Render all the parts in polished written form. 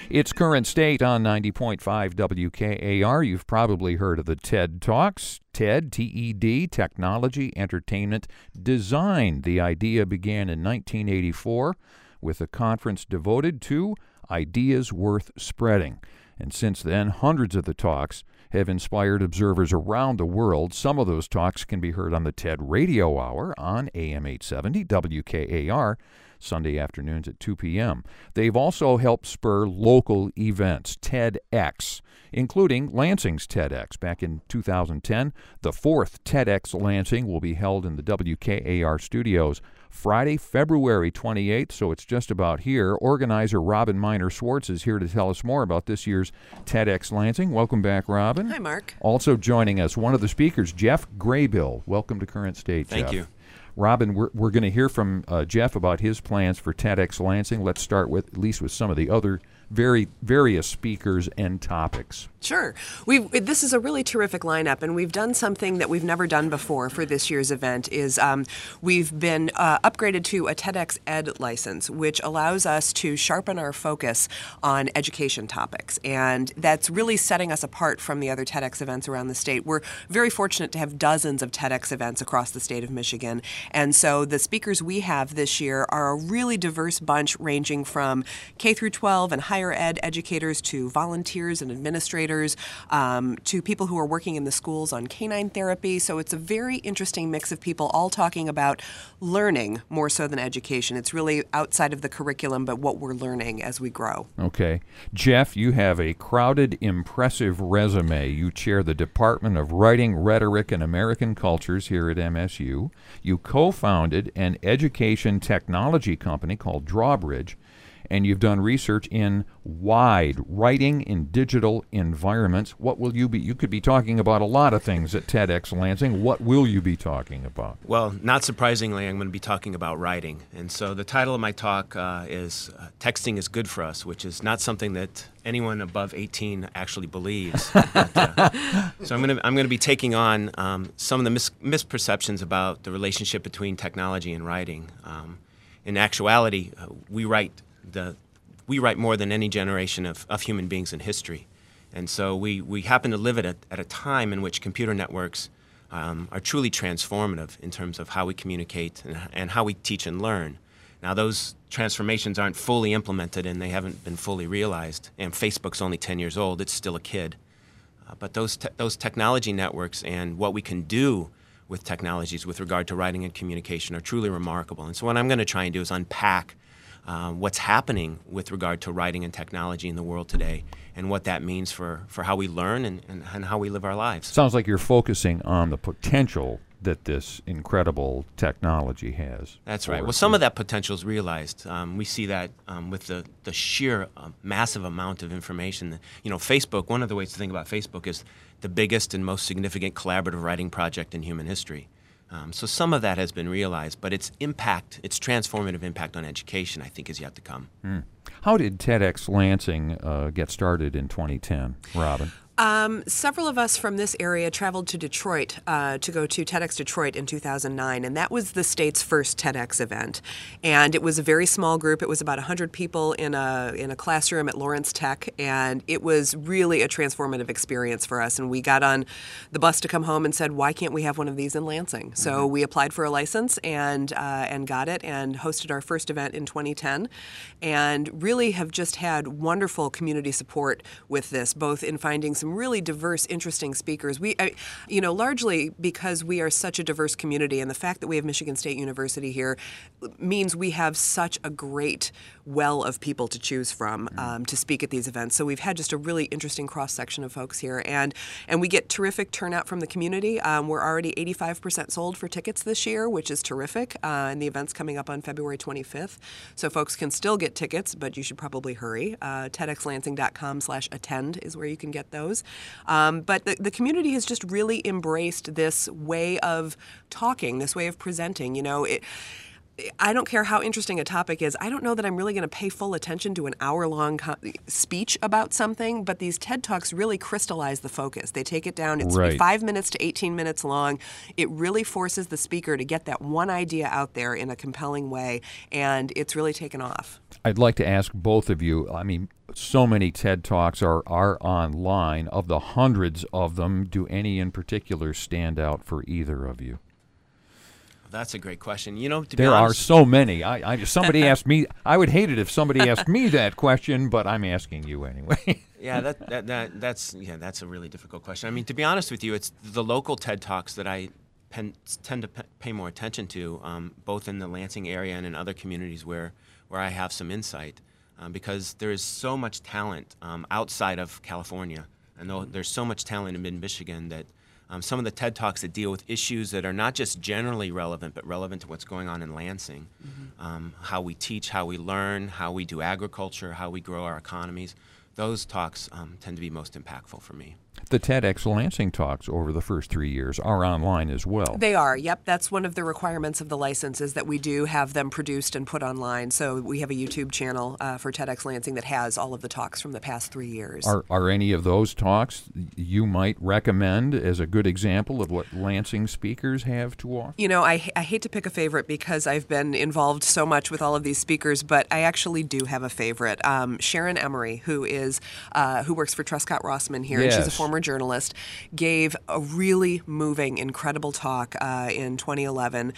It's Current State on 90.5 WKAR. You've probably heard of the TED Talks. TED, T-E-D, Technology, Entertainment, Design. The idea began in 1984 with a conference devoted to ideas worth spreading. And since then, hundreds of the talks have inspired observers around the world. Some of those talks can be heard on the TED Radio Hour on AM 870 WKAR, Sunday afternoons at 2 p.m. They've also helped spur local events, TEDx, including Lansing's TEDx. Back in 2010, the fourth TEDx Lansing will be held in the WKAR studios Friday, February 28th, so it's just about here. Organizer Robin Miner-Swartz is here to tell us more about this year's TEDx Lansing. Welcome back, Robin. Hi, Mark. Also joining us, one of the speakers, Jeff Graybill. Welcome to Current State, Jeff. Thank you. Robin, we're going to hear from Jeff about his plans for TEDx Lansing. Let's start with at least with some of the other various speakers and topics. Sure. This is a really terrific lineup, and we've done something that we've never done before for this year's event. We've been upgraded to a TEDx Ed license, which allows us to sharpen our focus on education topics, and that's really setting us apart from the other TEDx events around the state. We're very fortunate to have dozens of TEDx events across the state of Michigan, and so the speakers we have this year are a really diverse bunch, ranging from K through 12 and higher ed educators to volunteers and administrators, to people who are working in the schools on canine therapy. So it's a very interesting mix of people all talking about learning more so than education. It's really outside of the curriculum, but what we're learning as we grow. Okay. Jeff, you have a crowded, impressive resume. You chair the Department of Writing, Rhetoric, and American Cultures here at MSU. You co-founded an education technology company called Drawbridge, and you've done research in writing in digital environments. What will you be? You could be talking about a lot of things at TEDx Lansing. What will you be talking about? Well, not surprisingly, I'm going to be talking about writing. And so the title of my talk is Texting is Good for Us, which is not something that anyone above 18 actually believes. So I'm going to be taking on some of the misperceptions about the relationship between technology and writing. In actuality, we write more than any generation of human beings in history. And so we happen to live at a time in which computer networks are truly transformative in terms of how we communicate and how we teach and learn. Now, those transformations aren't fully implemented and they haven't been fully realized. And Facebook's only 10 years old. It's still a kid. But those technology networks and what we can do with technologies with regard to writing and communication are truly remarkable. And so what I'm going to try and do is unpack what's happening with regard to writing and technology in the world today and what that means for how we learn and how we live our lives. Sounds like you're focusing on the potential that this incredible technology has. That's right. Well, some of that potential is realized. We see that with the sheer massive amount of information. Facebook, one of the ways to think about Facebook is the biggest and most significant collaborative writing project in human history. So some of that has been realized, but its transformative impact on education, I think, is yet to come. How did TEDx Lansing get started in 2010, Robin? Several of us from this area traveled to Detroit to go to TEDx Detroit in 2009, and that was the state's first TEDx event. And it was a very small group. It was about 100 people in a classroom at Lawrence Tech, and it was really a transformative experience for us. And we got on the bus to come home and said, why can't we have one of these in Lansing? So we applied for a license and got it and hosted our first event in 2010, and really have just had wonderful community support with this, both in finding some really diverse, interesting speakers. Largely because we are such a diverse community, and the fact that we have Michigan State University here means we have such a great well of people to choose from to speak at these events. So we've had just a really interesting cross-section of folks here, and we get terrific turnout from the community. We're already 85% sold for tickets this year, which is terrific, and the event's coming up on February 25th. So folks can still get tickets, but you should probably hurry. TEDxLansing.com/attend is where you can get those. But the community has just really embraced this way of talking, this way of presenting. I don't care how interesting a topic is. I don't know that I'm really going to pay full attention to an hour-long speech about something, but these TED Talks really crystallize the focus. They take it down. It's Right. 5 minutes to 18 minutes long. It really forces the speaker to get that one idea out there in a compelling way, and it's really taken off. I'd like to ask both of you, I mean, so many TED Talks are online. Of the hundreds of them, do any in particular stand out for either of you? That's a great question. You know, to be There are honest, so many. Somebody asked me, I would hate it if somebody asked me that question, but I'm asking you anyway. yeah, that's a really difficult question. I mean, to be honest with you, it's the local TED Talks that I tend to pay more attention to, both in the Lansing area and in other communities where I have some insight, because there is so much talent outside of California. I know there's so much talent in mid-Michigan that some of the TED Talks that deal with issues that are not just generally relevant, but relevant to what's going on in Lansing, how we teach, how we learn, how we do agriculture, how we grow our economies. Those talks tend to be most impactful for me. The TEDx Lansing Talks over the first 3 years are online as well. They are, yep. That's one of the requirements of the license, is that we do have them produced and put online. So we have a YouTube channel for TEDx Lansing that has all of the talks from the past 3 years. Are any of those talks you might recommend as a good example of what Lansing speakers have to offer? You know, I hate to pick a favorite because I've been involved so much with all of these speakers, but I actually do have a favorite. Sharon Emery, who works for Truscott Rossman here, and she's a Yes. former journalist, gave a really moving, incredible talk in 2011.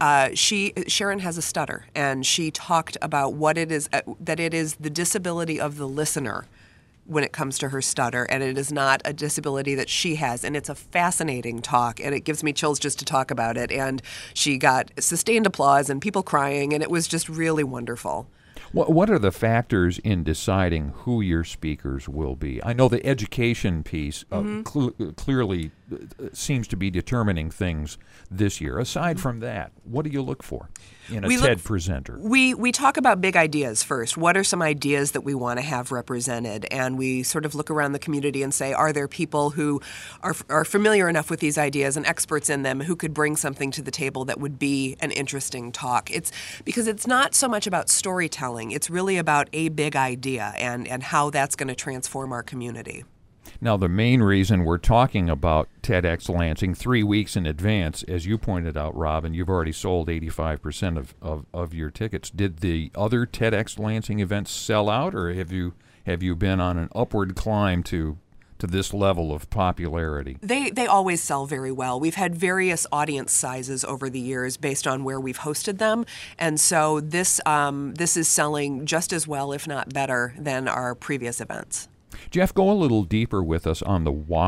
Sharon has a stutter, and she talked about what it is, that it is the disability of the listener when it comes to her stutter, and it is not a disability that she has. And it's a fascinating talk, and it gives me chills just to talk about it. And she got sustained applause and people crying, and it was just really wonderful. What are the factors in deciding who your speakers will be? I know the education piece clearly seems to be determining things this year. Aside from that, what do you look for in a TED presenter? We talk about big ideas first. What are some ideas that we want to have represented? And we sort of look around the community and say, are there people who are familiar enough with these ideas and experts in them who could bring something to the table that would be an interesting talk? It's because it's not so much about storytelling. It's really about a big idea and how that's going to transform our community. Now, the main reason we're talking about TEDx Lansing 3 weeks in advance, as you pointed out, Rob, and you've already sold 85% of your tickets. Did the other TEDx Lansing events sell out, or have you been on an upward climb to this level of popularity? They always sell very well. We've had various audience sizes over the years based on where we've hosted them, and so this is selling just as well, if not better, than our previous events. Jeff, go a little deeper with us on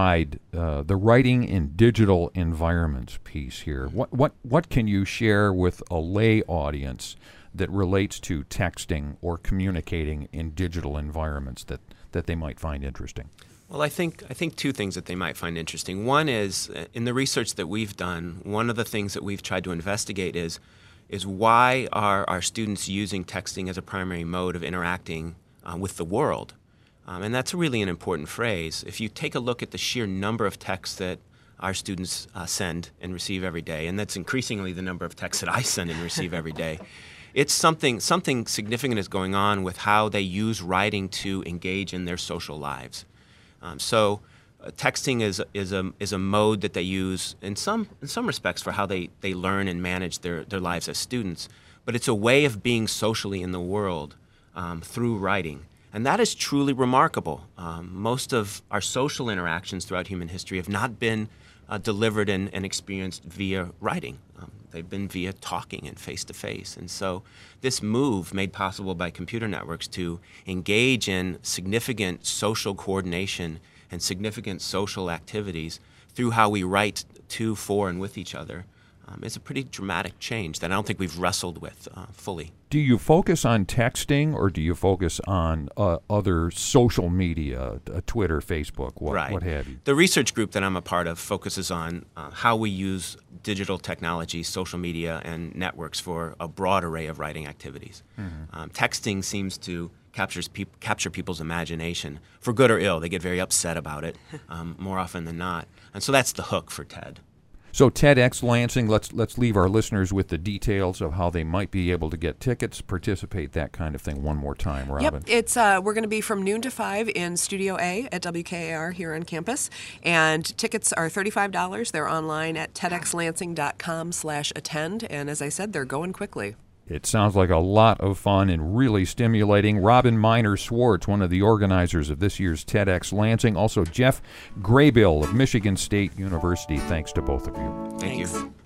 the writing in digital environments piece here. What can you share with a lay audience that relates to texting or communicating in digital environments that they might find interesting? Well, I think two things that they might find interesting. One is, in the research that we've done, one of the things that we've tried to investigate is why are our students using texting as a primary mode of interacting with the world? And that's really an important phrase. If you take a look at the sheer number of texts that our students send and receive every day, and that's increasingly the number of texts that I send and receive every day, it's something significant is going on with how they use writing to engage in their social lives. Texting is a mode that they use in some respects for how they learn and manage their lives as students, but it's a way of being socially in the world through writing. And that is truly remarkable. Most of our social interactions throughout human history have not been delivered and experienced via writing. They've been via talking and face-to-face. And so this move made possible by computer networks to engage in significant social coordination and significant social activities through how we write to, for, and with each other is a pretty dramatic change that I don't think we've wrestled with fully. Do you focus on texting, or do you focus on other social media, Twitter, Facebook, what have you? The research group that I'm a part of focuses on how we use digital technology, social media, and networks for a broad array of writing activities. Mm-hmm. Texting seems to capture people's imagination, for good or ill. They get very upset about it more often than not. And so that's the hook for TED. So TEDx Lansing, let's leave our listeners with the details of how they might be able to get tickets, participate, that kind of thing one more time, Robin. Yep, it's we're going to be from noon to 5 in Studio A at WKAR here on campus, and tickets are $35. They're online at tedxlansing.com/attend, and as I said, they're going quickly. It sounds like a lot of fun and really stimulating. Robin Miner Swartz, one of the organizers of this year's TEDx Lansing. Also, Jeff Graybill of Michigan State University. Thanks to both of you. Thank you. Thanks.